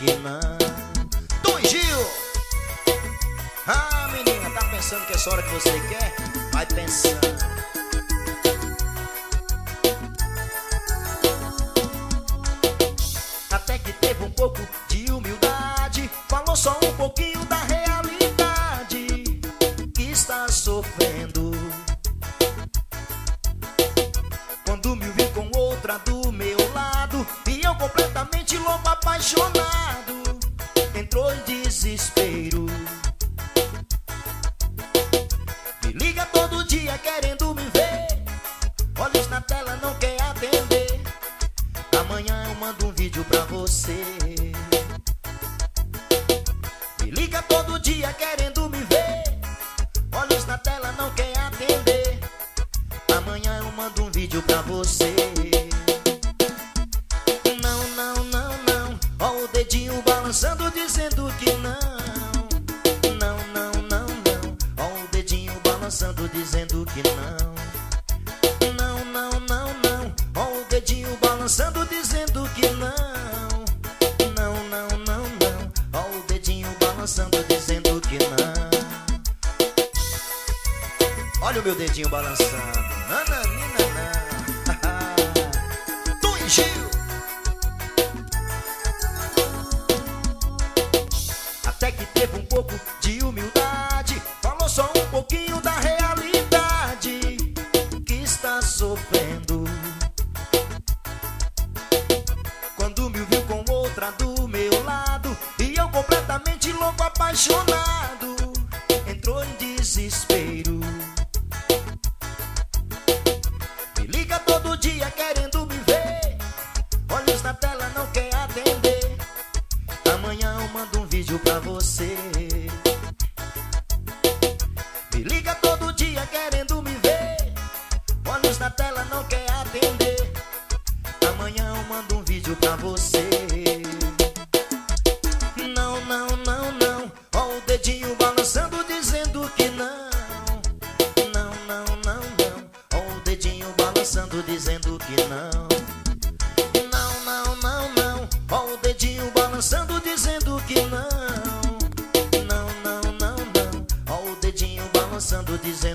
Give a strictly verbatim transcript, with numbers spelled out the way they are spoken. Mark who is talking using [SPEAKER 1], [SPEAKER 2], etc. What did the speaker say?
[SPEAKER 1] que não. Tom e Gil. Ah, menina, tá pensando que essa hora que você quer? Vai pensando. Até que teve um pouco de humildade, falou só um pouquinho da realidade que está sofrendo. Quando me viu com outra do meu lado, e eu completamente louco, apaixonado, entrou em desespero. Me liga todo dia querendo me ver, olhos na tela, não quer atender. Amanhã eu mando um vídeo pra você. Me liga todo dia querendo me ver, olhos na tela, não quer atender. Amanhã eu mando um vídeo pra você. Não, não, não, não. Ó o dedinho balançando dizendo que não. Não, não, não, não. Ó o dedinho balançando dizendo que não. Não, não, não, não. Ó o dedinho balançando dizendo que não. Não, não, não, não. Ó o dedinho balançando dizendo que não. Olha o meu dedinho balançando. Nananina. Tom e Gil. Até que teve um pouco de humildade, falou só um pouquinho da realidade que está sofrendo. Quando me viu com outra do meu lado, e eu completamente louco, apaixonado, entrou em desespero. Me liga todo dia querendo me ver, olhos na tela, não quer atender. Amanhã eu mando um vídeo pra você. Me liga todo dia querendo me ver, olhos na tela, não quer atender. Amanhã eu mando um vídeo pra você. Não, não, não, não. Ó o dedinho balançando dizendo que não. Não, não, não, não. Ó o dedinho balançando dizendo que não. Não, não, não, não. Ó o dedinho balançando dizendo que não. Não, não, não, não. Ó o dedinho balançando dizendo